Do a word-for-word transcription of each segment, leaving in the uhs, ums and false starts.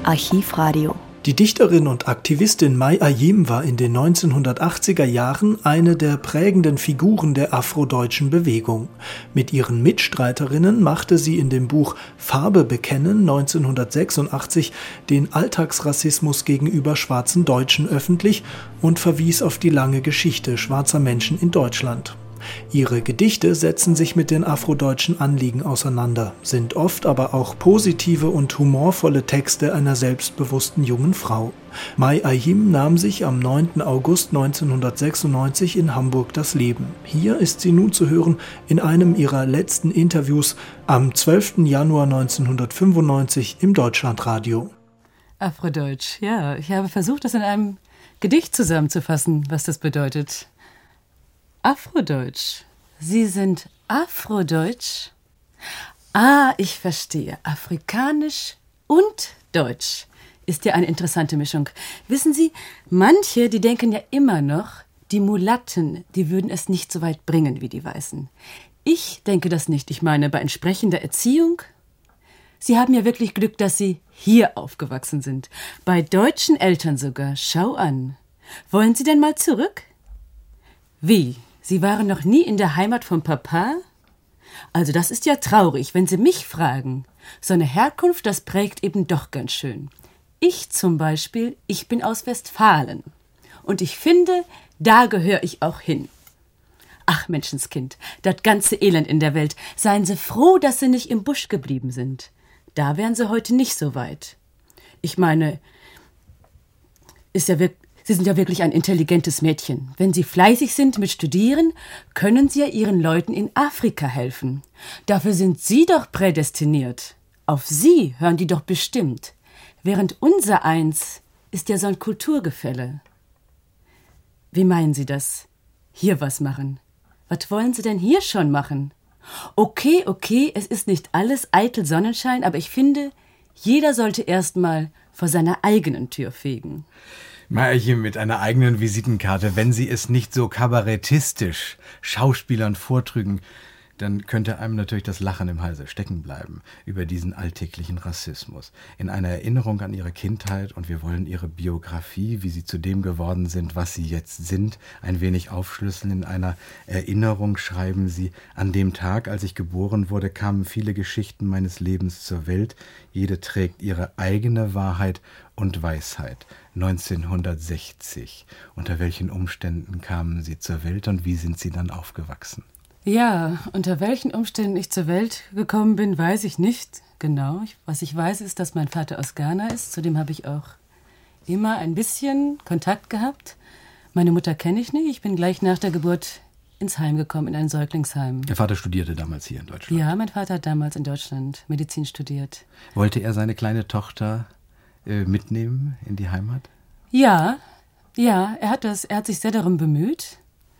Archivradio. Die Dichterin und Aktivistin Mai Ayim war in den neunzehnhundertachtziger Jahren eine der prägenden Figuren der afrodeutschen Bewegung. Mit ihren Mitstreiterinnen machte sie in dem Buch Farbe bekennen neunzehnhundertsechsundachtzig den Alltagsrassismus gegenüber schwarzen Deutschen öffentlich und verwies auf die lange Geschichte schwarzer Menschen in Deutschland. Ihre Gedichte setzen sich mit den afrodeutschen Anliegen auseinander, sind oft aber auch positive und humorvolle Texte einer selbstbewussten jungen Frau. Mai Ayim nahm sich am neunten August neunzehnhundertsechsundneunzig in Hamburg das Leben. Hier ist sie nun zu hören in einem ihrer letzten Interviews am zwölften Januar neunzehnhundertfünfundneunzig im Deutschlandradio. Afrodeutsch, ja. Ich habe versucht, das in einem Gedicht zusammenzufassen, was das bedeutet. Afrodeutsch. Sie sind Afrodeutsch? Ah, ich verstehe. Afrikanisch und Deutsch ist ja eine interessante Mischung. Wissen Sie, manche, die denken ja immer noch, die Mulatten, die würden es nicht so weit bringen wie die Weißen. Ich denke das nicht. Ich meine, bei entsprechender Erziehung. Sie haben ja wirklich Glück, dass Sie hier aufgewachsen sind. Bei deutschen Eltern sogar. Schau an. Wollen Sie denn mal zurück? Wie? Sie waren noch nie in der Heimat von Papa? Also das ist ja traurig, wenn Sie mich fragen. So eine Herkunft, das prägt eben doch ganz schön. Ich zum Beispiel, ich bin aus Westfalen. Und ich finde, da gehöre ich auch hin. Ach, Menschenskind, das ganze Elend in der Welt. Seien Sie froh, dass Sie nicht im Busch geblieben sind. Da wären Sie heute nicht so weit. Ich meine, ist ja wirklich... Sie sind ja wirklich ein intelligentes Mädchen. Wenn Sie fleißig sind mit Studieren, können Sie ja Ihren Leuten in Afrika helfen. Dafür sind Sie doch prädestiniert. Auf Sie hören die doch bestimmt. Während unser Eins ist ja so ein Kulturgefälle. Wie meinen Sie das? Hier was machen? Was wollen Sie denn hier schon machen? Okay, okay, es ist nicht alles eitel Sonnenschein, aber ich finde, jeder sollte erst mal vor seiner eigenen Tür fegen. Maierchen mit einer eigenen Visitenkarte, wenn Sie es nicht so kabarettistisch Schauspielern vortrügen, dann könnte einem natürlich das Lachen im Halse stecken bleiben über diesen alltäglichen Rassismus. In einer Erinnerung an Ihre Kindheit, und wir wollen Ihre Biografie, wie Sie zu dem geworden sind, was Sie jetzt sind, ein wenig aufschlüsseln. In einer Erinnerung schreiben Sie: An dem Tag, als ich geboren wurde, kamen viele Geschichten meines Lebens zur Welt. Jede trägt ihre eigene Wahrheit und Weisheit. neunzehnhundertsechzig. Unter welchen Umständen kamen Sie zur Welt und wie sind Sie dann aufgewachsen? Ja, unter welchen Umständen ich zur Welt gekommen bin, weiß ich nicht genau. Was ich weiß, ist, dass mein Vater aus Ghana ist. Zudem habe ich auch immer ein bisschen Kontakt gehabt. Meine Mutter kenne ich nicht. Ich bin gleich nach der Geburt ins Heim gekommen, in ein Säuglingsheim. Ihr Vater studierte damals hier in Deutschland? Ja, mein Vater hat damals in Deutschland Medizin studiert. Wollte er seine kleine Tochter äh, mitnehmen in die Heimat? Ja, ja, er hat das, er hat sich sehr darum bemüht.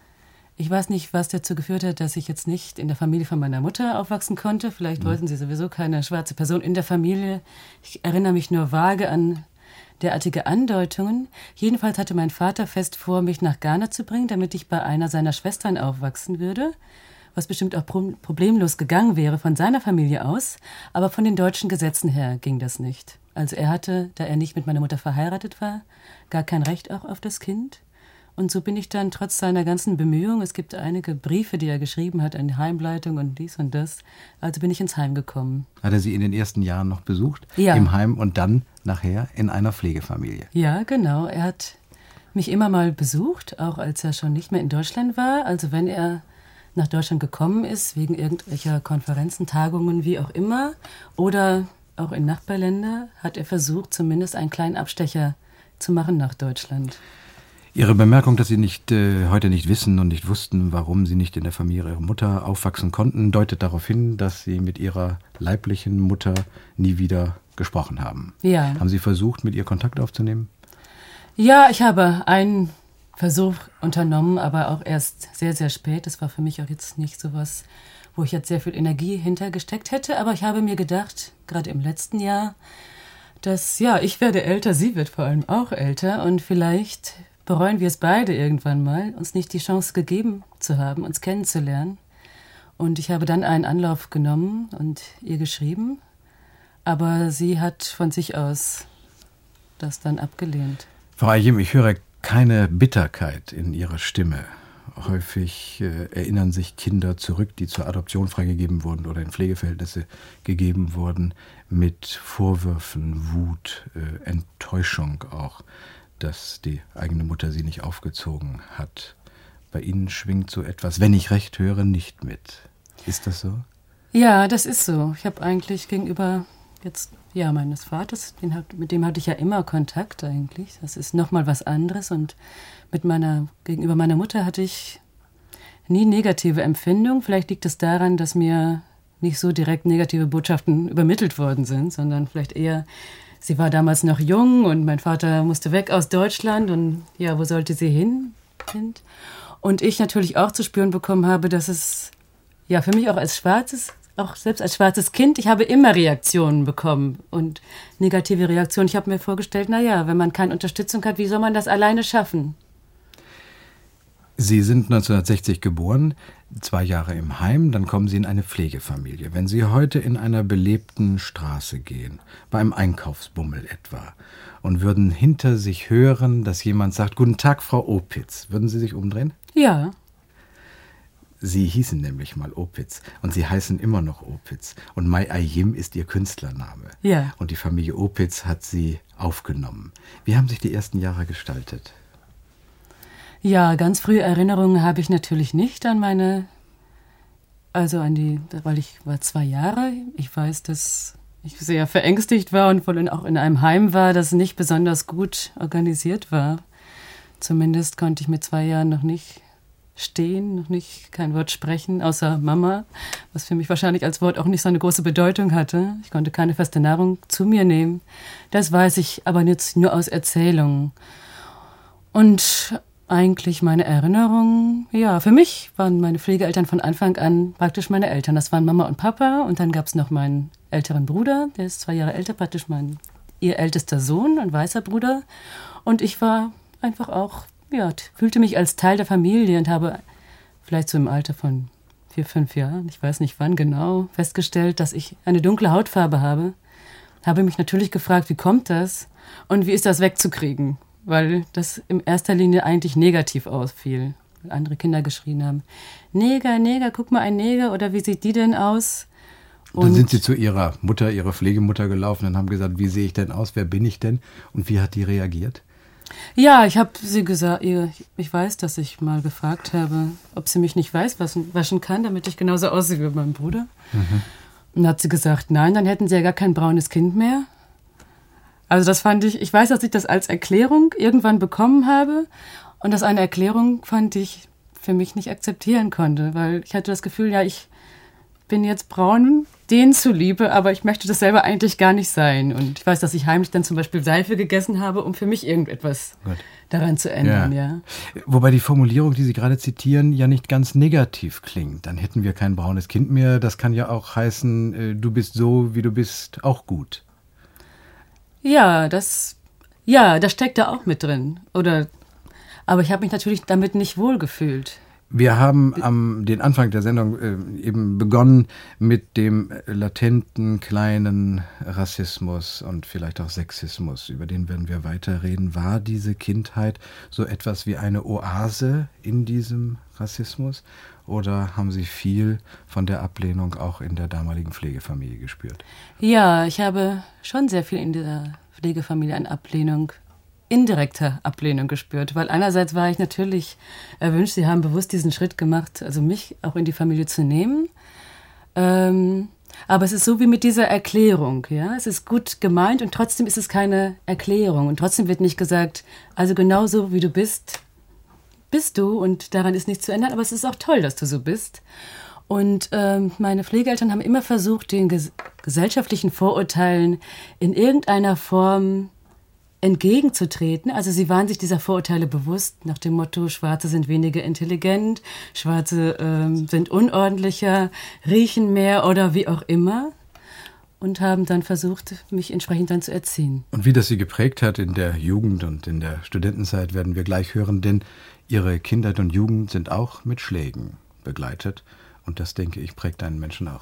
Ich weiß nicht, was dazu geführt hat, dass ich jetzt nicht in der Familie von meiner Mutter aufwachsen konnte. Vielleicht mhm. wollten sie sowieso keine schwarze Person in der Familie. Ich erinnere mich nur vage an derartige Andeutungen. Jedenfalls hatte mein Vater fest vor, mich nach Ghana zu bringen, damit ich bei einer seiner Schwestern aufwachsen würde, was bestimmt auch problemlos gegangen wäre von seiner Familie aus. Aber von den deutschen Gesetzen her ging das nicht. Also er hatte, da er nicht mit meiner Mutter verheiratet war, gar kein Recht auch auf das Kind. Und so bin ich dann trotz seiner ganzen Bemühungen, es gibt einige Briefe, die er geschrieben hat an die Heimleitung und dies und das, also bin ich ins Heim gekommen. Hat er Sie in den ersten Jahren noch besucht? Ja. Im Heim und dann nachher in einer Pflegefamilie? Ja, genau. Er hat mich immer mal besucht, auch als er schon nicht mehr in Deutschland war. Also wenn er nach Deutschland gekommen ist, wegen irgendwelcher Konferenzen, Tagungen, wie auch immer, oder auch in Nachbarländer, hat er versucht, zumindest einen kleinen Abstecher zu machen nach Deutschland. Ihre Bemerkung, dass Sie nicht, äh, heute nicht wissen und nicht wussten, warum Sie nicht in der Familie Ihrer Mutter aufwachsen konnten, deutet darauf hin, dass Sie mit Ihrer leiblichen Mutter nie wieder gesprochen haben. Ja. Haben Sie versucht, mit ihr Kontakt aufzunehmen? Ja, ich habe einen Versuch unternommen, aber auch erst sehr, sehr spät. Das war für mich auch jetzt nicht so was, wo ich jetzt sehr viel Energie hintergesteckt hätte. Aber ich habe mir gedacht, gerade im letzten Jahr, dass, ja, ich werde älter, sie wird vor allem auch älter und vielleicht bereuen wir es beide irgendwann mal, uns nicht die Chance gegeben zu haben, uns kennenzulernen. Und ich habe dann einen Anlauf genommen und ihr geschrieben. Aber sie hat von sich aus das dann abgelehnt. Frau Ayim, ich höre keine Bitterkeit in Ihrer Stimme. Häufig äh, erinnern sich Kinder zurück, die zur Adoption freigegeben wurden oder in Pflegeverhältnisse gegeben wurden, mit Vorwürfen, Wut, äh, Enttäuschung auch, dass die eigene Mutter sie nicht aufgezogen hat. Bei Ihnen schwingt so etwas, wenn ich recht höre, nicht mit. Ist das so? Ja, das ist so. Ich habe eigentlich gegenüber jetzt, ja, meines Vaters, den hat, mit dem hatte ich ja immer Kontakt eigentlich. Das ist nochmal was anderes. Und mit meiner, gegenüber meiner Mutter hatte ich nie negative Empfindung. Vielleicht liegt es daran, dass mir nicht so direkt negative Botschaften übermittelt worden sind, sondern vielleicht eher, sie war damals noch jung und mein Vater musste weg aus Deutschland und ja, wo sollte sie hin? Und ich natürlich auch zu spüren bekommen habe, dass es ja für mich auch als schwarzes, auch selbst als schwarzes Kind, ich habe immer Reaktionen bekommen und negative Reaktionen. Ich habe mir vorgestellt, naja, wenn man keine Unterstützung hat, wie soll man das alleine schaffen? Sie sind neunzehnhundertsechzig geboren, zwei Jahre im Heim, dann kommen Sie in eine Pflegefamilie. Wenn Sie heute in einer belebten Straße gehen, bei einem Einkaufsbummel etwa, und würden hinter sich hören, dass jemand sagt, guten Tag, Frau Opitz, würden Sie sich umdrehen? Ja. Sie hießen nämlich mal Opitz und Sie heißen immer noch Opitz. Und Mai Ayim ist Ihr Künstlername. Ja. Und die Familie Opitz hat Sie aufgenommen. Wie haben sich die ersten Jahre gestaltet? Ja, ganz frühe Erinnerungen habe ich natürlich nicht an meine, also an die, weil ich war zwei Jahre. Ich weiß, dass ich sehr verängstigt war und wohl auch in einem Heim war, das nicht besonders gut organisiert war. Zumindest konnte ich mit zwei Jahren noch nicht stehen, noch nicht kein Wort sprechen, außer Mama, was für mich wahrscheinlich als Wort auch nicht so eine große Bedeutung hatte. Ich konnte keine feste Nahrung zu mir nehmen. Das weiß ich aber jetzt nur aus Erzählungen. Und eigentlich meine Erinnerungen, ja, für mich waren meine Pflegeeltern von Anfang an praktisch meine Eltern. Das waren Mama und Papa und dann gab es noch meinen älteren Bruder, der ist zwei Jahre älter, praktisch mein, ihr ältester Sohn, ein weißer Bruder. Und ich war einfach auch, ja, fühlte mich als Teil der Familie und habe vielleicht so im Alter von vier, fünf Jahren, ich weiß nicht wann genau, festgestellt, dass ich eine dunkle Hautfarbe habe. Habe mich natürlich gefragt, wie kommt das und wie ist das wegzukriegen? Weil das in erster Linie eigentlich negativ ausfiel. Weil andere Kinder geschrien haben, Neger, Neger, guck mal, ein Neger, oder wie sieht die denn aus? Und dann sind Sie zu Ihrer Mutter, Ihrer Pflegemutter gelaufen und haben gesagt, wie sehe ich denn aus, wer bin ich denn? Und wie hat die reagiert? Ja, ich habe sie gesagt, ich weiß, dass ich mal gefragt habe, ob sie mich nicht weiß waschen kann, damit ich genauso aussehe wie mein Bruder. Mhm. Und dann hat sie gesagt, nein, dann hätten sie ja gar kein braunes Kind mehr. Also das fand ich, ich weiß, dass ich das als Erklärung irgendwann bekommen habe und das eine Erklärung fand ich für mich nicht akzeptieren konnte, weil ich hatte das Gefühl, ja, ich bin jetzt braun, denen zuliebe, aber ich möchte das selber eigentlich gar nicht sein. Und ich weiß, dass ich heimlich dann zum Beispiel Seife gegessen habe, um für mich irgendetwas Gut. daran zu ändern. Ja. Ja. Wobei die Formulierung, die Sie gerade zitieren, ja nicht ganz negativ klingt. Dann hätten wir kein braunes Kind mehr. Das kann ja auch heißen, du bist so, wie du bist, auch gut. Ja, das, ja, das steckt da auch mit drin. Oder, aber ich habe mich natürlich damit nicht wohlgefühlt. Wir haben am den Anfang der Sendung äh, eben begonnen mit dem latenten kleinen Rassismus und vielleicht auch Sexismus. Über den werden wir weiterreden. War diese Kindheit so etwas wie eine Oase in diesem Rassismus? Oder haben Sie viel von der Ablehnung auch in der damaligen Pflegefamilie gespürt? Ja, ich habe schon sehr viel in dieser Pflegefamilie an Ablehnung, indirekter Ablehnung gespürt. Weil einerseits war ich natürlich erwünscht, sie haben bewusst diesen Schritt gemacht, also mich auch in die Familie zu nehmen. Ähm, aber es ist so wie mit dieser Erklärung. Ja? Es ist gut gemeint und trotzdem ist es keine Erklärung. Und trotzdem wird nicht gesagt, also genauso wie du bist, bist du und daran ist nichts zu ändern, aber es ist auch toll, dass du so bist. Und ähm, meine Pflegeeltern haben immer versucht, den ges- gesellschaftlichen Vorurteilen in irgendeiner Form entgegenzutreten. Also sie waren sich dieser Vorurteile bewusst, nach dem Motto, Schwarze sind weniger intelligent, Schwarze ähm, sind unordentlicher, riechen mehr oder wie auch immer. Und haben dann versucht, mich entsprechend dann zu erziehen. Und wie das Sie geprägt hat in der Jugend und in der Studentenzeit, werden wir gleich hören, denn Ihre Kindheit und Jugend sind auch mit Schlägen begleitet. Und das, denke ich, prägt einen Menschen auch.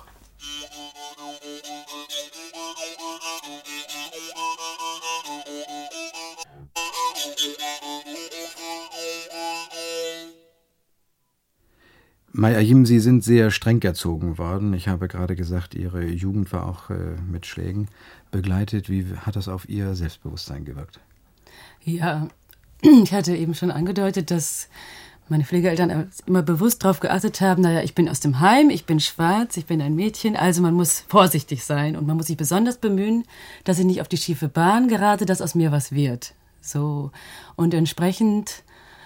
Mai Ayim, Sie sind sehr streng erzogen worden. Ich habe gerade gesagt, Ihre Jugend war auch äh, mit Schlägen begleitet. Wie hat das auf Ihr Selbstbewusstsein gewirkt? Ja, ich hatte eben schon angedeutet, dass meine Pflegeeltern immer bewusst darauf geachtet haben, naja, ich bin aus dem Heim, ich bin schwarz, ich bin ein Mädchen, also man muss vorsichtig sein und man muss sich besonders bemühen, dass ich nicht auf die schiefe Bahn gerate, dass aus mir was wird. So. Und entsprechend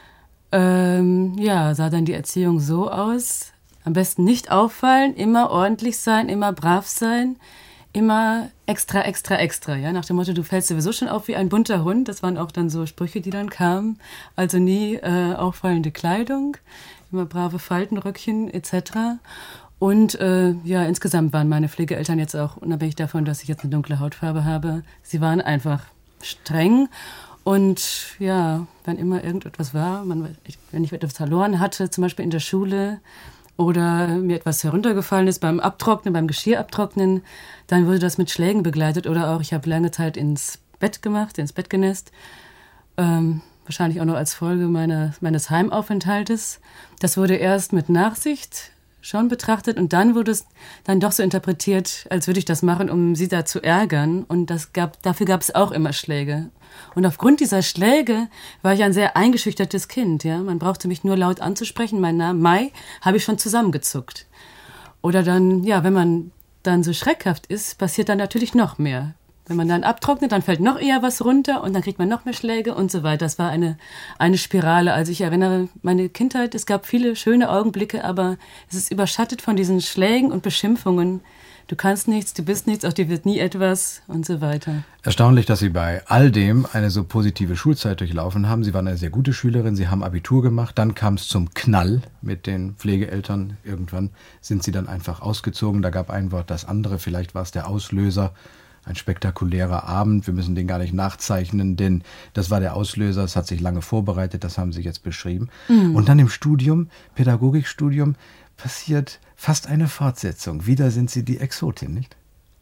ähm, ja, sah dann die Erziehung so aus, am besten nicht auffallen, immer ordentlich sein, immer brav sein, immer extra, extra, extra, ja, nach dem Motto, du fällst sowieso schon auf wie ein bunter Hund. Das waren auch dann so Sprüche, die dann kamen. Also nie äh, auffallende Kleidung, immer brave Faltenröckchen et cetera. Und äh, ja, insgesamt waren meine Pflegeeltern jetzt auch, unabhängig davon, dass ich jetzt eine dunkle Hautfarbe habe, sie waren einfach streng. Und ja, wenn immer irgendetwas war, man, wenn ich etwas verloren hatte, zum Beispiel in der Schule, oder mir etwas heruntergefallen ist beim Abtrocknen, beim Geschirr abtrocknen, dann wurde das mit Schlägen begleitet. Oder auch, ich habe lange Zeit ins Bett gemacht, ins Bett genässt. Ähm, wahrscheinlich auch noch als Folge meiner, meines Heimaufenthaltes. Das wurde erst mit Nachsicht schon betrachtet und dann wurde es dann doch so interpretiert, als würde ich das machen, um sie da zu ärgern. Und das gab, dafür gab es auch immer Schläge. Und aufgrund dieser Schläge war ich ein sehr eingeschüchtertes Kind. Ja? Man brauchte mich nur laut anzusprechen, meinen Namen Mai, habe ich schon zusammengezuckt. Oder dann, ja, wenn man dann so schreckhaft ist, passiert dann natürlich noch mehr. Wenn man dann abtrocknet, dann fällt noch eher was runter und dann kriegt man noch mehr Schläge und so weiter. Das war eine, eine Spirale. Also ich erinnere meine Kindheit, es gab viele schöne Augenblicke, aber es ist überschattet von diesen Schlägen und Beschimpfungen. Du kannst nichts, du bist nichts, aus dir wird nie etwas und so weiter. Erstaunlich, dass Sie bei all dem eine so positive Schulzeit durchlaufen haben. Sie waren eine sehr gute Schülerin, Sie haben Abitur gemacht, dann kam es zum Knall mit den Pflegeeltern. Irgendwann sind Sie dann einfach ausgezogen, da gab ein Wort das andere, vielleicht war es der Auslöser. Ein spektakulärer Abend, wir müssen den gar nicht nachzeichnen, denn das war der Auslöser, es hat sich lange vorbereitet, das haben Sie jetzt beschrieben. Mhm. Und dann im Studium, Pädagogikstudium, passiert fast eine Fortsetzung. Wieder sind Sie die Exotin, nicht?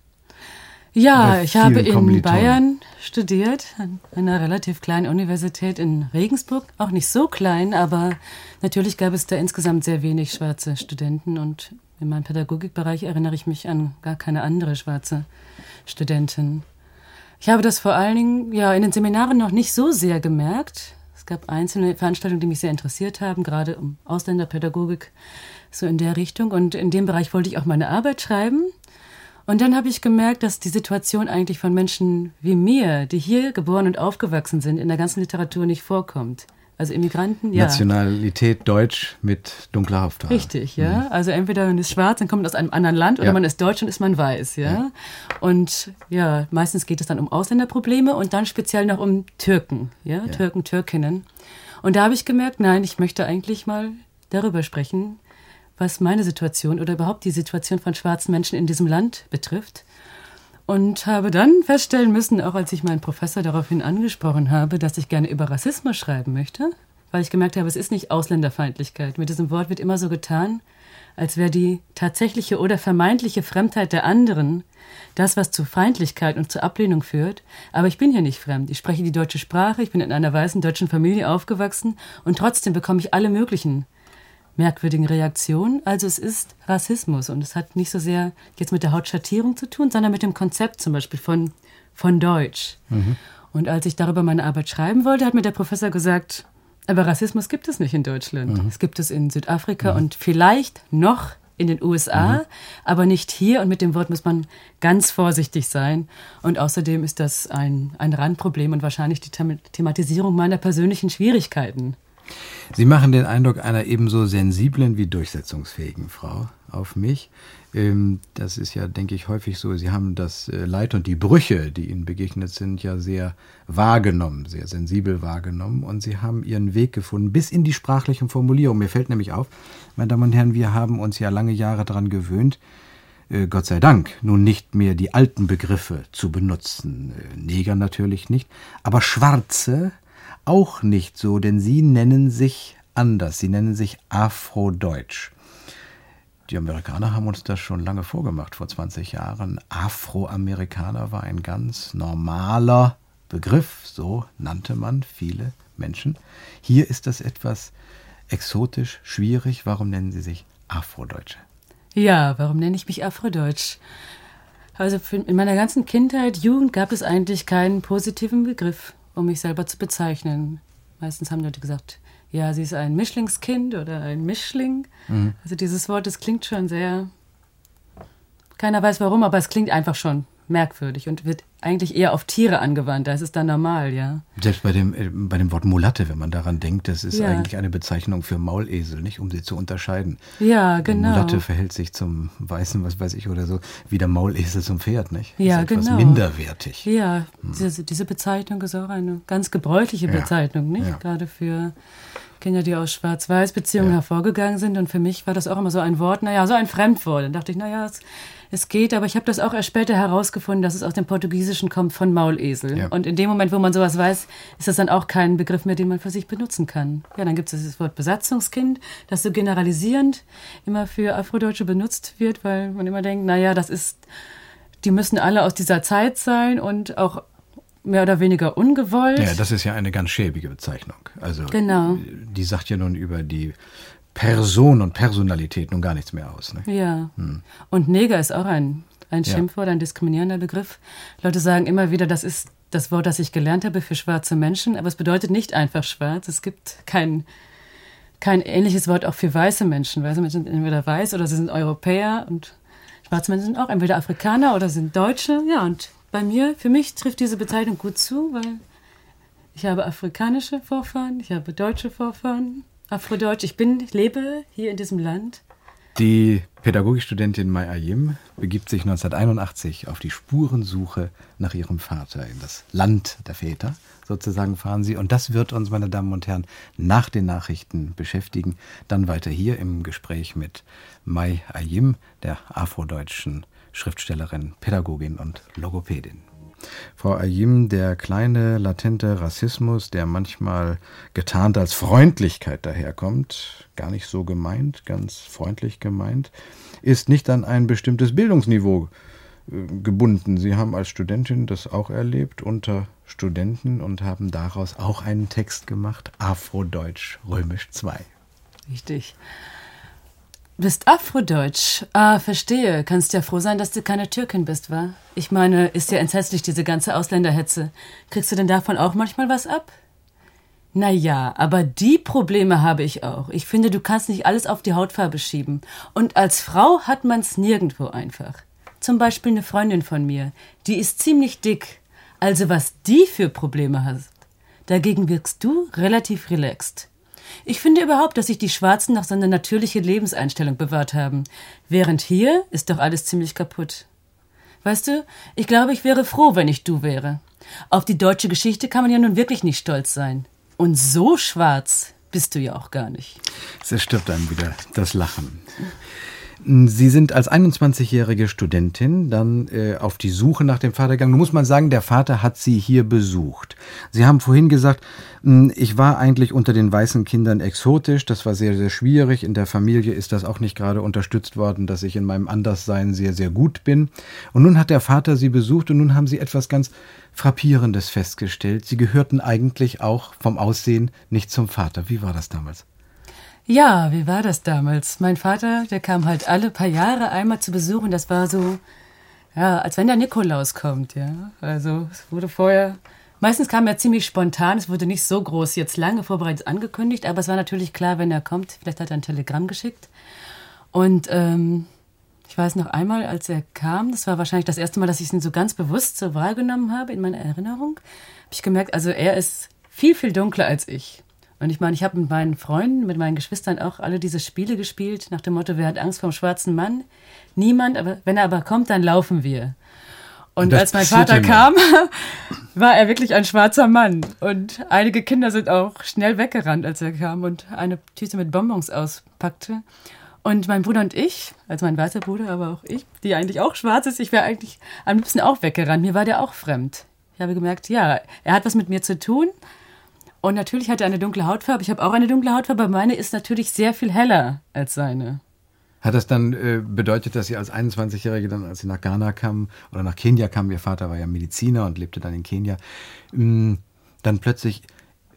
Ja, ich habe in Bayern studiert, an einer relativ kleinen Universität in Regensburg. Auch nicht so klein, aber natürlich gab es da insgesamt sehr wenig schwarze Studenten. Und in meinem Pädagogikbereich erinnere ich mich an gar keine andere schwarze Studentin. Ich habe das vor allen Dingen ja, in den Seminaren noch nicht so sehr gemerkt. Es gab einzelne Veranstaltungen, die mich sehr interessiert haben, gerade um Ausländerpädagogik, so in der Richtung. Und in dem Bereich wollte ich auch meine Arbeit schreiben. Und dann habe ich gemerkt, dass die Situation eigentlich von Menschen wie mir, die hier geboren und aufgewachsen sind, in der ganzen Literatur nicht vorkommt. Also Immigranten, ja. Nationalität Deutsch mit dunkler Hautfarbe. Richtig, ja. Mhm. Also entweder man ist schwarz, dann kommt man aus einem anderen Land, oder ja. man ist deutsch und ist man weiß, ja? ja. Und ja, meistens geht es dann um Ausländerprobleme und dann speziell noch um Türken, ja, ja. Türken, Türkinnen. Und da habe ich gemerkt, nein, ich möchte eigentlich mal darüber sprechen, was meine Situation oder überhaupt die Situation von schwarzen Menschen in diesem Land betrifft. Und habe dann feststellen müssen, auch als ich meinen Professor daraufhin angesprochen habe, dass ich gerne über Rassismus schreiben möchte, weil ich gemerkt habe, es ist nicht Ausländerfeindlichkeit. Mit diesem Wort wird immer so getan, als wäre die tatsächliche oder vermeintliche Fremdheit der anderen das, was zu Feindlichkeit und zur Ablehnung führt. Aber ich bin hier nicht fremd. Ich spreche die deutsche Sprache, ich bin in einer weißen deutschen Familie aufgewachsen und trotzdem bekomme ich alle möglichen merkwürdigen Reaktionen. Also es ist Rassismus und es hat nicht so sehr jetzt mit der Hautschattierung zu tun, sondern mit dem Konzept zum Beispiel von, von Deutsch. Mhm. Und als ich darüber meine Arbeit schreiben wollte, hat mir der Professor gesagt, aber Rassismus gibt es nicht in Deutschland. Mhm. Es gibt es in Südafrika mhm. und vielleicht noch in den U S A, mhm. aber nicht hier. Und mit dem Wort muss man ganz vorsichtig sein. Und außerdem ist das ein, ein Randproblem und wahrscheinlich die Them- Thematisierung meiner persönlichen Schwierigkeiten. Sie machen den Eindruck einer ebenso sensiblen wie durchsetzungsfähigen Frau auf mich. Das ist ja, denke ich, häufig so. Sie haben das Leid und die Brüche, die Ihnen begegnet sind, ja sehr wahrgenommen, sehr sensibel wahrgenommen. Und Sie haben Ihren Weg gefunden, bis in die sprachlichen Formulierungen. Mir fällt nämlich auf, meine Damen und Herren, wir haben uns ja lange Jahre daran gewöhnt, Gott sei Dank, nun nicht mehr die alten Begriffe zu benutzen. Neger natürlich nicht, aber Schwarze auch nicht so, denn sie nennen sich anders. Sie nennen sich Afrodeutsch. Die Amerikaner haben uns das schon lange vorgemacht, vor zwanzig Jahren. Afroamerikaner war ein ganz normaler Begriff, so nannte man viele Menschen. Hier ist das etwas exotisch, schwierig. Warum nennen Sie sich Afrodeutsche. Ja, warum nenne ich mich Afrodeutsch? Also für, in meiner ganzen Kindheit, Jugend gab es eigentlich keinen positiven Begriff, um mich selber zu bezeichnen. Meistens haben Leute gesagt, ja, sie ist ein Mischlingskind oder ein Mischling. Mhm. Also dieses Wort, das klingt schon sehr, keiner weiß warum, aber es klingt einfach schon merkwürdig und wird eigentlich eher auf Tiere angewandt. Da ist es dann normal, ja. Selbst bei dem, äh, bei dem Wort Mulatte, wenn man daran denkt, das ist ja. eigentlich eine Bezeichnung für Maulesel, nicht, um sie zu unterscheiden. Ja, genau. Mulatte verhält sich zum Weißen, was weiß ich, oder so, wie der Maulesel zum Pferd, nicht? Ja, ist etwas genau. minderwertig. Ja, hm. diese, diese Bezeichnung ist auch eine ganz gebräuchliche ja. Bezeichnung, nicht? Ja. Gerade für Kinder, die aus Schwarz-Weiß-Beziehungen ja. hervorgegangen sind. Und für mich war das auch immer so ein Wort, naja, so ein Fremdwort. Dann dachte ich, naja, es, es geht, aber ich habe das auch erst später herausgefunden, dass es aus dem Portugiesischen kommt von Maulesel. Ja. Und in dem Moment, wo man sowas weiß, ist das dann auch kein Begriff mehr, den man für sich benutzen kann. Ja, dann gibt es das Wort Besatzungskind, das so generalisierend immer für Afrodeutsche benutzt wird, weil man immer denkt, naja, das ist, die müssen alle aus dieser Zeit sein und auch mehr oder weniger ungewollt. Ja, das ist ja eine ganz schäbige Bezeichnung. Also genau. Die sagt ja nun über die Person und Personalität nun gar nichts mehr aus. Ne? Ja, hm. Und Neger ist auch ein, ein Schimpfwort, ja. ein diskriminierender Begriff. Leute sagen immer wieder, das ist das Wort, das ich gelernt habe für schwarze Menschen, aber es bedeutet nicht einfach schwarz. Es gibt kein, kein ähnliches Wort auch für weiße Menschen. Weiße Menschen sind entweder weiß oder sie sind Europäer und schwarze Menschen sind auch entweder Afrikaner oder sind Deutsche. Ja, und bei mir, für mich trifft diese Bezeichnung gut zu, weil ich habe afrikanische Vorfahren, ich habe deutsche Vorfahren, Afrodeutsch. Ich bin, ich lebe hier in diesem Land. Die Pädagogikstudentin Mai Ayim begibt sich neunzehnhunderteinundachtzig auf die Spurensuche nach ihrem Vater. In das Land der Väter sozusagen fahren sie. Und das wird uns, meine Damen und Herren, nach den Nachrichten beschäftigen. Dann weiter hier im Gespräch mit Mai Ayim, der afrodeutschen Schriftstellerin, Pädagogin und Logopädin. Frau Ayim, der kleine, latente Rassismus, der manchmal getarnt als Freundlichkeit daherkommt, gar nicht so gemeint, ganz freundlich gemeint, ist nicht an ein bestimmtes Bildungsniveau äh, gebunden. Sie haben als Studentin das auch erlebt unter Studenten und haben daraus auch einen Text gemacht, Afrodeutsch Römisch zwei. Richtig. Du bist Afrodeutsch. Ah, verstehe. Kannst ja froh sein, dass du keine Türkin bist, wa? Ich meine, ist ja entsetzlich, diese ganze Ausländerhetze. Kriegst du denn davon auch manchmal was ab? Na ja, aber die Probleme habe ich auch. Ich finde, du kannst nicht alles auf die Hautfarbe schieben. Und als Frau hat man's nirgendwo einfach. Zum Beispiel eine Freundin von mir, die ist ziemlich dick. Also was die für Probleme hat. Dagegen wirkst du relativ relaxed. Ich finde überhaupt, dass sich die Schwarzen nach so einer natürlichen Lebenseinstellung bewahrt haben. Während hier ist doch alles ziemlich kaputt. Weißt du, ich glaube, ich wäre froh, wenn ich du wäre. Auf die deutsche Geschichte kann man ja nun wirklich nicht stolz sein. Und so schwarz bist du ja auch gar nicht. Es stirbt einem wieder das Lachen. Sie sind als einundzwanzigjährige Studentin dann äh, auf die Suche nach dem Vater gegangen. Nun muss man sagen, der Vater hat Sie hier besucht. Sie haben vorhin gesagt, ich war eigentlich unter den weißen Kindern exotisch. Das war sehr, sehr schwierig. In der Familie ist das auch nicht gerade unterstützt worden, dass ich in meinem Anderssein sehr, sehr gut bin. Und nun hat der Vater Sie besucht und nun haben Sie etwas ganz Frappierendes festgestellt. Sie gehörten eigentlich auch vom Aussehen nicht zum Vater. Wie war das damals? Ja, wie war das damals? Mein Vater, der kam halt alle paar Jahre einmal zu Besuch und das war so, ja, als wenn der Nikolaus kommt, ja. Also es wurde vorher, meistens kam er ziemlich spontan, es wurde nicht so groß jetzt lange vorbereitet angekündigt, aber es war natürlich klar, wenn er kommt, vielleicht hat er ein Telegramm geschickt. Und ähm, ich weiß noch einmal, als er kam, das war wahrscheinlich das erste Mal, dass ich ihn so ganz bewusst so wahrgenommen habe in meiner Erinnerung, habe ich gemerkt, also er ist viel, viel dunkler als ich. Und ich meine, ich habe mit meinen Freunden, mit meinen Geschwistern auch alle diese Spiele gespielt, nach dem Motto, wer hat Angst vor dem schwarzen Mann? Niemand, aber wenn er aber kommt, dann laufen wir. Und als mein Vater kam, war er wirklich ein schwarzer Mann. Und einige Kinder sind auch schnell weggerannt, als er kam und eine Tüte mit Bonbons auspackte. Und mein Bruder und ich, also mein weißer Bruder, aber auch ich, die eigentlich auch schwarz ist, ich wäre eigentlich am liebsten auch weggerannt. Mir war der auch fremd. Ich habe gemerkt, ja, er hat was mit mir zu tun. Und natürlich hat er eine dunkle Hautfarbe. Ich habe auch eine dunkle Hautfarbe, aber meine ist natürlich sehr viel heller als seine. Hat das dann äh, bedeutet, dass Sie als einundzwanzigjährige dann, als Sie nach Ghana kamen oder nach Kenia kamen, Ihr Vater war ja Mediziner und lebte dann in Kenia, mh, dann plötzlich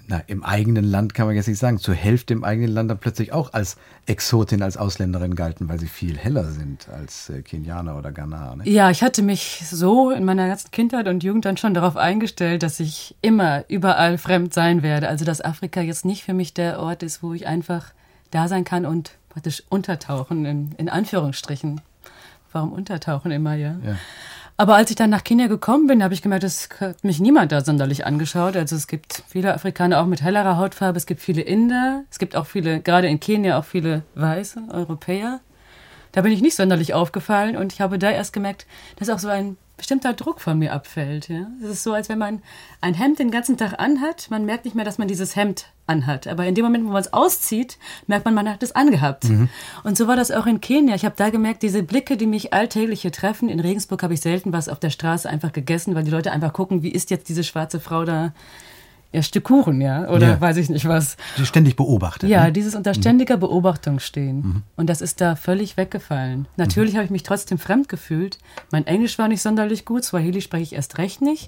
na, im eigenen Land kann man jetzt nicht sagen, zur Hälfte im eigenen Land dann plötzlich auch als Exotin, als Ausländerin galten, weil sie viel heller sind als äh, Kenianer oder Ghanaer. Ne? Ja, ich hatte mich so in meiner ganzen Kindheit und Jugend dann schon darauf eingestellt, dass ich immer überall fremd sein werde. Also dass Afrika jetzt nicht für mich der Ort ist, wo ich einfach da sein kann und praktisch untertauchen, in, in Anführungsstrichen. Warum untertauchen immer, ja? ja. Aber als ich dann nach Kenia gekommen bin, habe ich gemerkt, es hat mich niemand da sonderlich angeschaut. Also es gibt viele Afrikaner auch mit hellerer Hautfarbe, es gibt viele Inder, es gibt auch viele, gerade in Kenia auch viele weiße Europäer. Da bin ich nicht sonderlich aufgefallen und ich habe da erst gemerkt, dass auch so ein bestimmter Druck von mir abfällt. Ja? Es ist so, als wenn man ein Hemd den ganzen Tag anhat, man merkt nicht mehr, dass man dieses Hemd anhat. Aber in dem Moment, wo man es auszieht, merkt man, man hat es angehabt. Mhm. Und so war das auch in Kenia. Ich habe da gemerkt, diese Blicke, die mich alltäglich hier treffen. In Regensburg habe ich selten was auf der Straße einfach gegessen, weil die Leute einfach gucken, wie isst jetzt diese schwarze Frau da ihr Stück Kuchen, ja? Oder ja. weiß ich nicht was. Die ständig beobachtet. Ja, ne? dieses unter ständiger mhm. Beobachtung stehen. Mhm. Und das ist da völlig weggefallen. Natürlich mhm. habe ich mich trotzdem fremd gefühlt. Mein Englisch war nicht sonderlich gut, Swahili spreche ich erst recht nicht.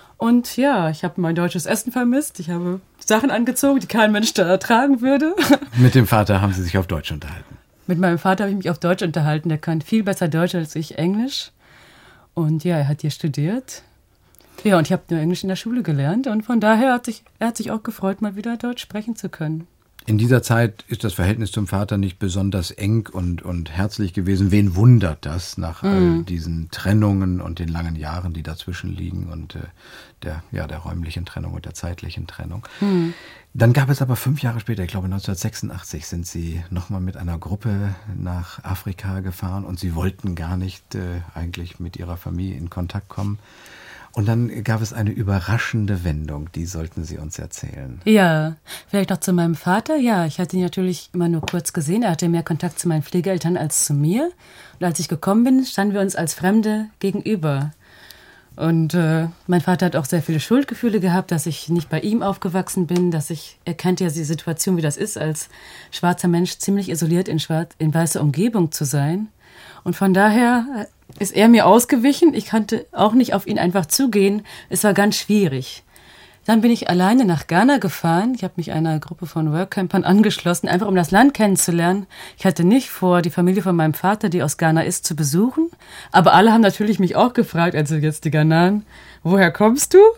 Und ja, ich habe mein deutsches Essen vermisst. Ich habe Sachen angezogen, die kein Mensch da ertragen würde. Mit dem Vater haben Sie sich auf Deutsch unterhalten? Mit meinem Vater habe ich mich auf Deutsch unterhalten. Der kann viel besser Deutsch als ich Englisch. Und ja, er hat hier studiert. Ja, und ich habe nur Englisch in der Schule gelernt. Und von daher hat sich, er hat sich auch gefreut, mal wieder Deutsch sprechen zu können. In dieser Zeit ist das Verhältnis zum Vater nicht besonders eng und, und herzlich gewesen. Wen wundert das nach mm. all diesen Trennungen und den langen Jahren, die dazwischen liegen und äh, der, ja, der räumlichen Trennung und der zeitlichen Trennung? Mm. Dann gab es aber fünf Jahre später, ich glaube neunzehnhundertsechsundachtzig, sind Sie nochmal mit einer Gruppe nach Afrika gefahren und Sie wollten gar nicht äh, eigentlich mit Ihrer Familie in Kontakt kommen. Und dann gab es eine überraschende Wendung, die sollten Sie uns erzählen. Ja, vielleicht noch zu meinem Vater. Ja, ich hatte ihn natürlich immer nur kurz gesehen. Er hatte mehr Kontakt zu meinen Pflegeeltern als zu mir. Und als ich gekommen bin, standen wir uns als Fremde gegenüber. Und äh, mein Vater hat auch sehr viele Schuldgefühle gehabt, dass ich nicht bei ihm aufgewachsen bin, dass ich, er kennt ja die Situation, wie das ist, als schwarzer Mensch ziemlich isoliert in, schwarz, in weißer Umgebung zu sein. Und von daher ist er mir ausgewichen. Ich konnte auch nicht auf ihn einfach zugehen. Es war ganz schwierig. Dann bin ich alleine nach Ghana gefahren. Ich habe mich einer Gruppe von Workcampern angeschlossen, einfach um das Land kennenzulernen. Ich hatte nicht vor, die Familie von meinem Vater, die aus Ghana ist, zu besuchen. Aber alle haben natürlich mich auch gefragt, also jetzt die Ghananen, woher kommst du?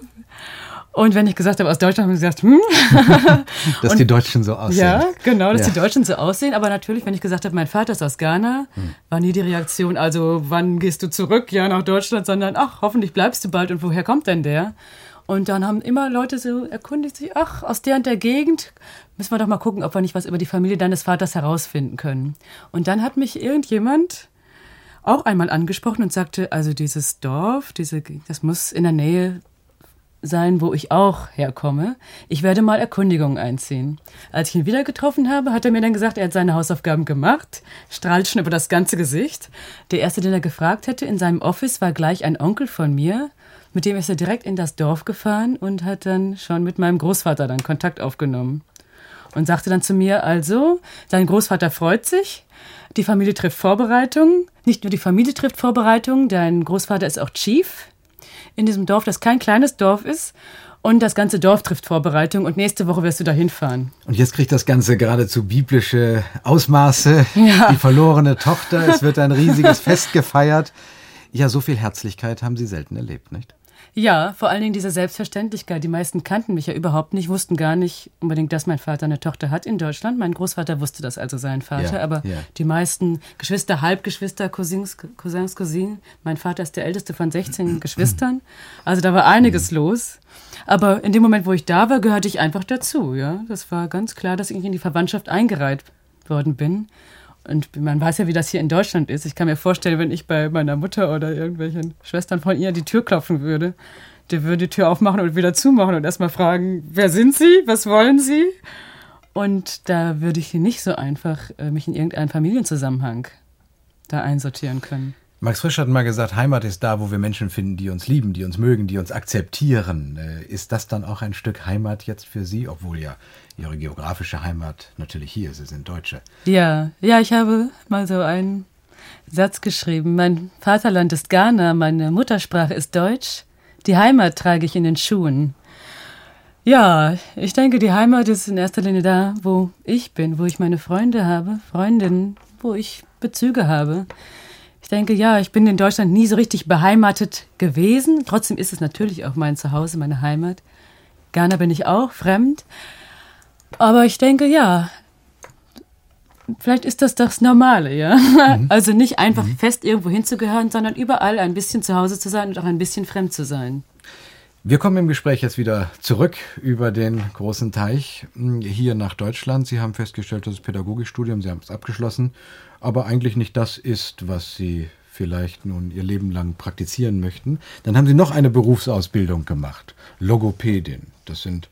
Und wenn ich gesagt habe, aus Deutschland, haben sie gesagt, hm. Dass und, die Deutschen so aussehen. Ja, genau, dass ja. die Deutschen so aussehen. Aber natürlich, wenn ich gesagt habe, mein Vater ist aus Ghana, hm. war nie die Reaktion, also wann gehst du zurück, ja, nach Deutschland, sondern ach, hoffentlich bleibst du bald und woher kommt denn der? Und dann haben immer Leute so erkundigt sich, ach, aus der und der Gegend, müssen wir doch mal gucken, ob wir nicht was über die Familie deines Vaters herausfinden können. Und dann hat mich irgendjemand auch einmal angesprochen und sagte, also dieses Dorf, diese, das muss in der Nähe sein, wo ich auch herkomme. Ich werde mal Erkundigungen einziehen. Als ich ihn wieder getroffen habe, hat er mir dann gesagt, er hat seine Hausaufgaben gemacht, strahlt schon über das ganze Gesicht. Der erste, den er gefragt hätte in seinem Office, war gleich ein Onkel von mir. Mit dem ist er direkt in das Dorf gefahren und hat dann schon mit meinem Großvater dann Kontakt aufgenommen. Und sagte dann zu mir, also, dein Großvater freut sich, die Familie trifft Vorbereitungen. Nicht nur die Familie trifft Vorbereitungen, dein Großvater ist auch Chief in diesem Dorf, das kein kleines Dorf ist. Und das ganze Dorf trifft Vorbereitung und nächste Woche wirst du da hinfahren. Und jetzt kriegt das Ganze geradezu biblische Ausmaße. Ja. Die verlorene Tochter, es wird ein riesiges Fest gefeiert. Ja, so viel Herzlichkeit haben Sie selten erlebt, nicht? Ja, vor allen Dingen diese Selbstverständlichkeit. Die meisten kannten mich ja überhaupt nicht, wussten gar nicht unbedingt, dass mein Vater eine Tochter hat in Deutschland. Mein Großvater wusste das, also sein Vater. Ja, aber ja. die meisten Geschwister, Halbgeschwister, Cousins, Cousins, Cousinen. Mein Vater ist der älteste von sechzehn Geschwistern. Also da war einiges mhm. los. Aber in dem Moment, wo ich da war, gehörte ich einfach dazu. Ja, das war ganz klar, dass ich in die Verwandtschaft eingereiht worden bin. Und man weiß ja, wie das hier in Deutschland ist. Ich kann mir vorstellen, wenn ich bei meiner Mutter oder irgendwelchen Schwestern von ihr die Tür klopfen würde, die würde die Tür aufmachen und wieder zumachen und erstmal fragen, wer sind Sie, was wollen Sie? Und da würde ich nicht so einfach äh, mich in irgendeinen Familienzusammenhang da einsortieren können. Max Frisch hat mal gesagt, Heimat ist da, wo wir Menschen finden, die uns lieben, die uns mögen, die uns akzeptieren. Ist das dann auch ein Stück Heimat jetzt für Sie, obwohl ja Ihre geografische Heimat natürlich hier ist, Sie sind Deutsche? Ja, ja, ich habe mal so einen Satz geschrieben. Mein Vaterland ist Ghana, meine Muttersprache ist Deutsch, die Heimat trage ich in den Schuhen. Ja, ich denke, die Heimat ist in erster Linie da, wo ich bin, wo ich meine Freunde habe, Freundinnen, wo ich Bezüge habe. Ich denke, ja, ich bin in Deutschland nie so richtig beheimatet gewesen. Trotzdem ist es natürlich auch mein Zuhause, meine Heimat. Ghana bin ich auch fremd. Aber ich denke, ja, vielleicht ist das das Normale, ja. Mhm. Also nicht einfach mhm. fest irgendwo hinzugehören, sondern überall ein bisschen zu Hause zu sein und auch ein bisschen fremd zu sein. Wir kommen im Gespräch jetzt wieder zurück über den großen Teich hier nach Deutschland. Sie haben festgestellt, das ist Pädagogikstudium, Sie haben es abgeschlossen, aber eigentlich nicht das ist, was Sie vielleicht nun Ihr Leben lang praktizieren möchten. Dann haben Sie noch eine Berufsausbildung gemacht, Logopädin. Das sind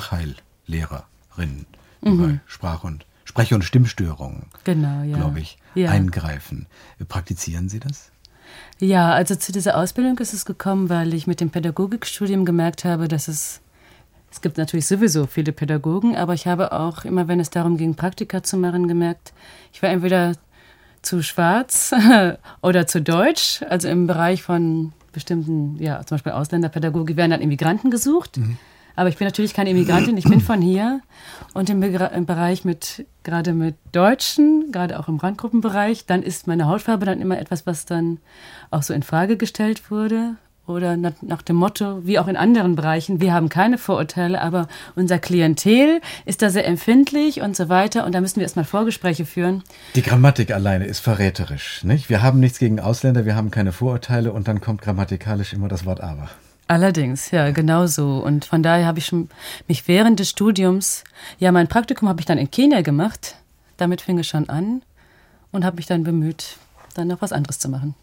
Sprachheillehrerinnen, die mhm. bei Sprach- und Sprech- und Stimmstörungen, genau, ja. glaube ich, ja. eingreifen. Praktizieren Sie das? Ja, also zu dieser Ausbildung ist es gekommen, weil ich mit dem Pädagogikstudium gemerkt habe, dass es, es gibt natürlich sowieso viele Pädagogen, aber ich habe auch immer, wenn es darum ging, Praktika zu machen, gemerkt, ich war entweder zu schwarz oder zu deutsch, also im Bereich von bestimmten, ja, zum Beispiel Ausländerpädagogik werden dann Immigranten gesucht. Mhm. Aber ich bin natürlich keine Immigrantin, ich bin von hier. Und im, Be- im Bereich mit, gerade mit Deutschen, gerade auch im Randgruppenbereich, dann ist meine Hautfarbe dann immer etwas, was dann auch so in Frage gestellt wurde. Oder nach, nach dem Motto, wie auch in anderen Bereichen, wir haben keine Vorurteile, aber unser Klientel ist da sehr empfindlich und so weiter. Und da müssen wir erstmal Vorgespräche führen. Die Grammatik alleine ist verräterisch, nicht? Wir haben nichts gegen Ausländer, wir haben keine Vorurteile und dann kommt grammatikalisch immer das Wort aber. Allerdings, ja, genau so. Und von daher habe ich schon mich während des Studiums, ja, mein Praktikum habe ich dann in Kenia gemacht. Damit fing es schon an und habe mich dann bemüht, dann noch was anderes zu machen.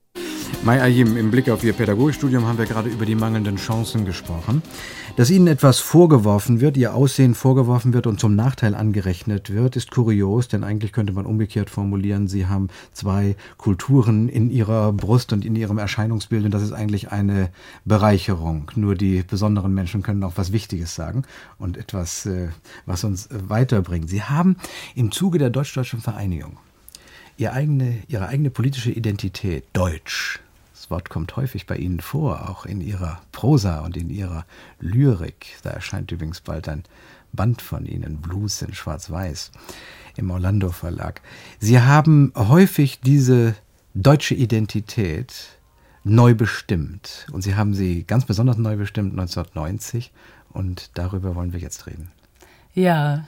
Mai Ayim, im Blick auf Ihr Pädagogikstudium haben wir gerade über die mangelnden Chancen gesprochen. Dass Ihnen etwas vorgeworfen wird, Ihr Aussehen vorgeworfen wird und zum Nachteil angerechnet wird, ist kurios, denn eigentlich könnte man umgekehrt formulieren, Sie haben zwei Kulturen in Ihrer Brust und in Ihrem Erscheinungsbild und das ist eigentlich eine Bereicherung. Nur die besonderen Menschen können auch was Wichtiges sagen und etwas, was uns weiterbringt. Sie haben im Zuge der Deutsch-Deutschen Vereinigung Ihre eigene, Ihre eigene politische Identität, Deutsch, das Wort kommt häufig bei Ihnen vor, auch in Ihrer Prosa und in Ihrer Lyrik. Da erscheint übrigens bald ein Band von Ihnen, Blues in Schwarz-Weiß, im Orlando Verlag. Sie haben häufig diese deutsche Identität neu bestimmt. Und Sie haben sie ganz besonders neu bestimmt neunzehnhundertneunzig. Und darüber wollen wir jetzt reden. Ja,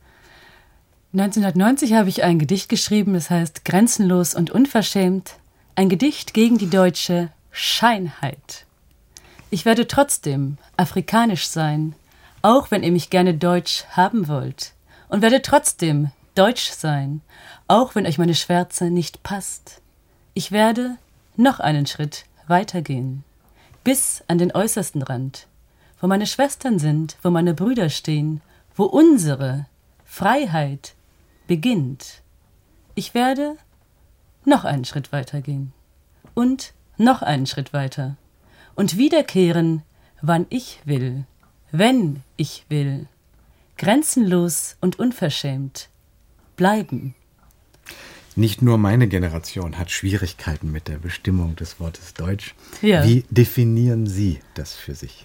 neunzehnhundertneunzig habe ich ein Gedicht geschrieben, das heißt Grenzenlos und unverschämt. Ein Gedicht gegen die deutsche Scheinheit. Ich werde trotzdem afrikanisch sein, auch wenn ihr mich gerne deutsch haben wollt. Und werde trotzdem deutsch sein, auch wenn euch meine Schwärze nicht passt. Ich werde noch einen Schritt weitergehen, bis an den äußersten Rand, wo meine Schwestern sind, wo meine Brüder stehen, wo unsere Freiheit beginnt. Ich werde noch einen Schritt weiter gehen und noch einen Schritt weiter und wiederkehren, wann ich will, wenn ich will, grenzenlos und unverschämt bleiben. Nicht nur meine Generation hat Schwierigkeiten mit der Bestimmung des Wortes Deutsch. Ja. Wie definieren Sie das für sich?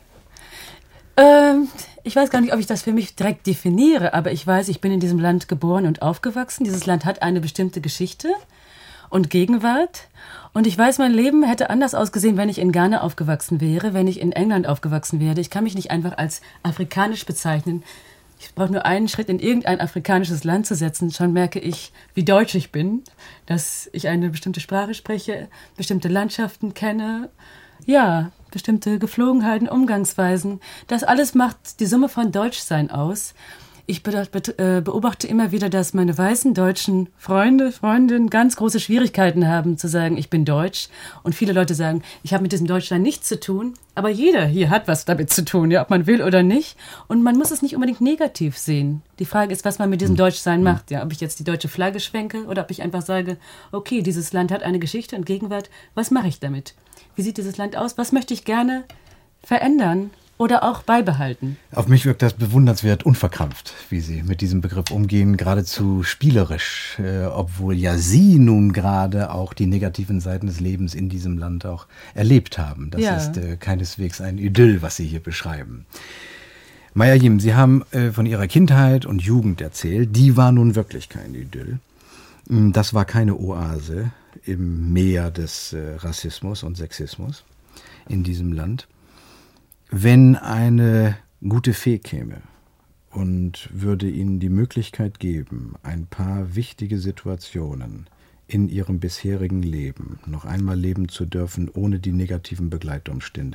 Ähm, ich weiß gar nicht, ob ich das für mich direkt definiere, aber ich weiß, ich bin in diesem Land geboren und aufgewachsen. Dieses Land hat eine bestimmte Geschichte und Gegenwart. Und ich weiß, mein Leben hätte anders ausgesehen, wenn ich in Ghana aufgewachsen wäre, wenn ich in England aufgewachsen wäre. Ich kann mich nicht einfach als afrikanisch bezeichnen. Ich brauche nur einen Schritt in irgendein afrikanisches Land zu setzen. Schon merke ich, wie deutsch ich bin, dass ich eine bestimmte Sprache spreche, bestimmte Landschaften kenne. Ja, bestimmte Geflogenheiten, Umgangsweisen. Das alles macht die Summe von Deutschsein aus. Ich beobachte immer wieder, dass meine weißen deutschen Freunde, Freundinnen ganz große Schwierigkeiten haben, zu sagen, ich bin deutsch. Und viele Leute sagen, ich habe mit diesem Deutschsein nichts zu tun. Aber jeder hier hat was damit zu tun, ja, ob man will oder nicht. Und man muss es nicht unbedingt negativ sehen. Die Frage ist, was man mit diesem Deutschsein macht. Ja, ob ich jetzt die deutsche Flagge schwenke oder ob ich einfach sage, okay, dieses Land hat eine Geschichte und Gegenwart. Was mache ich damit? Wie sieht dieses Land aus? Was möchte ich gerne verändern oder auch beibehalten? Auf mich wirkt das bewundernswert unverkrampft, wie Sie mit diesem Begriff umgehen, geradezu spielerisch, äh, obwohl ja Sie nun gerade auch die negativen Seiten des Lebens in diesem Land auch erlebt haben. Das ja. ist äh, keineswegs ein Idyll, was Sie hier beschreiben. May Ayim, Sie haben äh, von Ihrer Kindheit und Jugend erzählt. Die war nun wirklich kein Idyll. Das war keine Oase im Meer des äh, Rassismus und Sexismus in diesem Land. Wenn eine gute Fee käme und würde Ihnen die Möglichkeit geben, ein paar wichtige Situationen in Ihrem bisherigen Leben noch einmal leben zu dürfen, ohne die negativen Begleitumstände,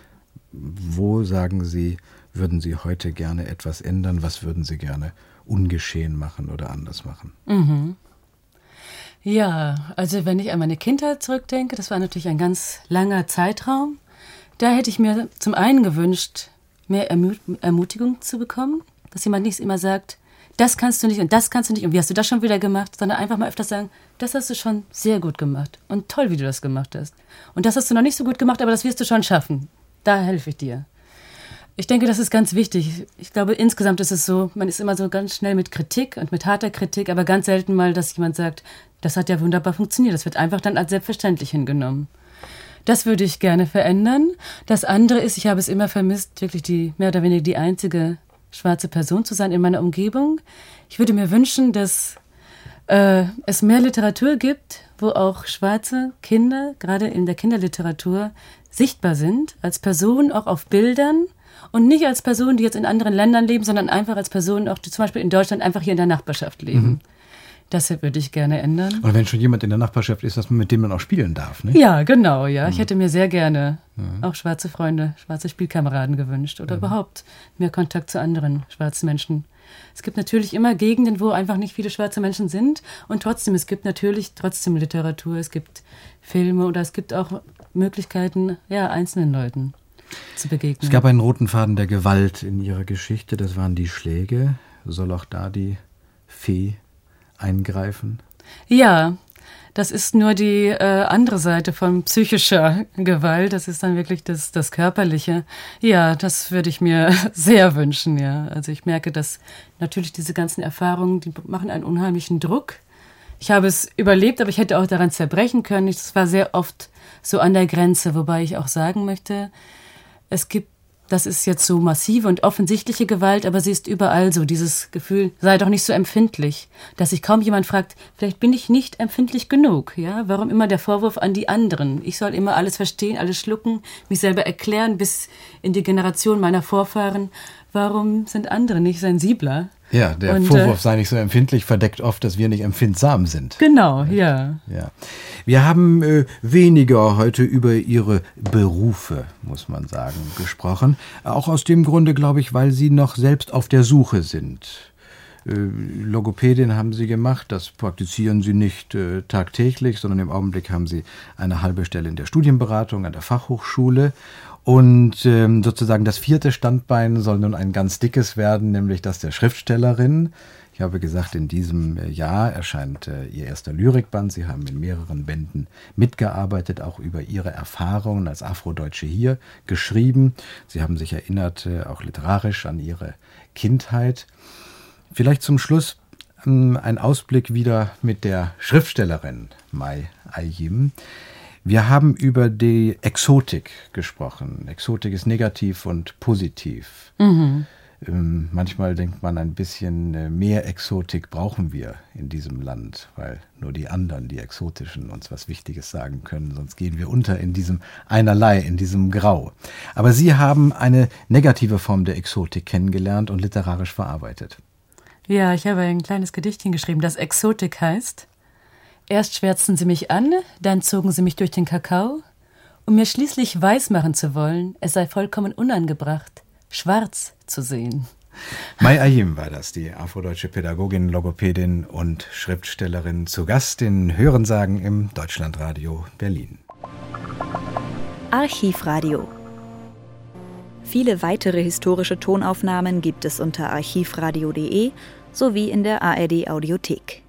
wo, sagen Sie, würden Sie heute gerne etwas ändern? Was würden Sie gerne ungeschehen machen oder anders machen? Mhm. Ja, also wenn ich an meine Kindheit zurückdenke, das war natürlich ein ganz langer Zeitraum. Da hätte ich mir zum einen gewünscht, mehr Ermut- Ermutigung zu bekommen, dass jemand nicht immer sagt, das kannst du nicht und das kannst du nicht und wie hast du das schon wieder gemacht, sondern einfach mal öfters sagen, das hast du schon sehr gut gemacht und toll, wie du das gemacht hast. Und das hast du noch nicht so gut gemacht, aber das wirst du schon schaffen. Da helfe ich dir. Ich denke, das ist ganz wichtig. Ich glaube, insgesamt ist es so, man ist immer so ganz schnell mit Kritik und mit harter Kritik, aber ganz selten mal, dass jemand sagt, das hat ja wunderbar funktioniert. Das wird einfach dann als selbstverständlich hingenommen. Das würde ich gerne verändern. Das andere ist, ich habe es immer vermisst, wirklich die mehr oder weniger die einzige schwarze Person zu sein in meiner Umgebung. Ich würde mir wünschen, dass äh, es mehr Literatur gibt, wo auch schwarze Kinder, gerade in der Kinderliteratur, sichtbar sind, als Personen auch auf Bildern und nicht als Personen, die jetzt in anderen Ländern leben, sondern einfach als Personen, auch die zum Beispiel in Deutschland einfach hier in der Nachbarschaft leben. Mhm. Das würde ich gerne ändern. Oder wenn schon jemand in der Nachbarschaft ist, dass man mit dem dann auch spielen darf, ne? Ja, genau, ja. Mhm. Ich hätte mir sehr gerne mhm. auch schwarze Freunde, schwarze Spielkameraden gewünscht oder mhm. überhaupt mehr Kontakt zu anderen schwarzen Menschen. Es gibt natürlich immer Gegenden, wo einfach nicht viele schwarze Menschen sind und trotzdem, es gibt natürlich trotzdem Literatur, es gibt Filme oder es gibt auch Möglichkeiten, ja, einzelnen Leuten zu begegnen. Es gab einen roten Faden der Gewalt in Ihrer Geschichte, das waren die Schläge. Soll auch da die Fee eingreifen? Ja, das ist nur die äh, andere Seite von psychischer Gewalt. Das ist dann wirklich das, das Körperliche. Ja, das würde ich mir sehr wünschen, ja. Also ich merke, dass natürlich diese ganzen Erfahrungen, die machen einen unheimlichen Druck. Ich habe es überlebt, aber ich hätte auch daran zerbrechen können. Es war sehr oft so an der Grenze, wobei ich auch sagen möchte, es gibt, das ist jetzt so massive und offensichtliche Gewalt, aber sie ist überall so, dieses Gefühl, sei doch nicht so empfindlich, dass sich kaum jemand fragt, vielleicht bin ich nicht empfindlich genug, ja? Warum immer der Vorwurf an die anderen? Ich soll immer alles verstehen, alles schlucken, mich selber erklären, bis in die Generation meiner Vorfahren. Warum sind andere nicht sensibler? Ja, der und, Vorwurf äh, sei nicht so empfindlich verdeckt oft, dass wir nicht empfindsam sind. Genau, ja. ja. Wir haben äh, weniger heute über Ihre Berufe, muss man sagen, gesprochen. Auch aus dem Grunde, glaube ich, weil Sie noch selbst auf der Suche sind. Äh, Logopädin haben Sie gemacht, das praktizieren Sie nicht äh, tagtäglich, sondern im Augenblick haben Sie eine halbe Stelle in der Studienberatung an der Fachhochschule. Und ähm, sozusagen das vierte Standbein soll nun ein ganz dickes werden, nämlich das der Schriftstellerin. Ich habe gesagt, in diesem Jahr erscheint äh, Ihr erster Lyrikband. Sie haben in mehreren Bänden mitgearbeitet, auch über Ihre Erfahrungen als Afrodeutsche hier geschrieben. Sie haben sich erinnert, äh, auch literarisch an Ihre Kindheit. Vielleicht zum Schluss ähm, ein Ausblick wieder mit der Schriftstellerin May Ayim. Wir haben über die Exotik gesprochen. Exotik ist negativ und positiv. Mhm. Ähm, manchmal denkt man, ein bisschen mehr Exotik brauchen wir in diesem Land, weil nur die anderen, die Exotischen, uns was Wichtiges sagen können. Sonst gehen wir unter in diesem Einerlei, in diesem Grau. Aber Sie haben eine negative Form der Exotik kennengelernt und literarisch verarbeitet. Ja, ich habe ein kleines Gedichtchen geschrieben, das Exotik heißt: Erst schwärzten sie mich an, dann zogen sie mich durch den Kakao, um mir schließlich weismachen zu wollen, es sei vollkommen unangebracht, schwarz zu sehen. May Ayim war das, die afrodeutsche Pädagogin, Logopädin und Schriftstellerin, zu Gast in Hörensagen im Deutschlandradio Berlin. Archivradio. Viele weitere historische Tonaufnahmen gibt es unter archivradio punkt de sowie in der A R D Audiothek.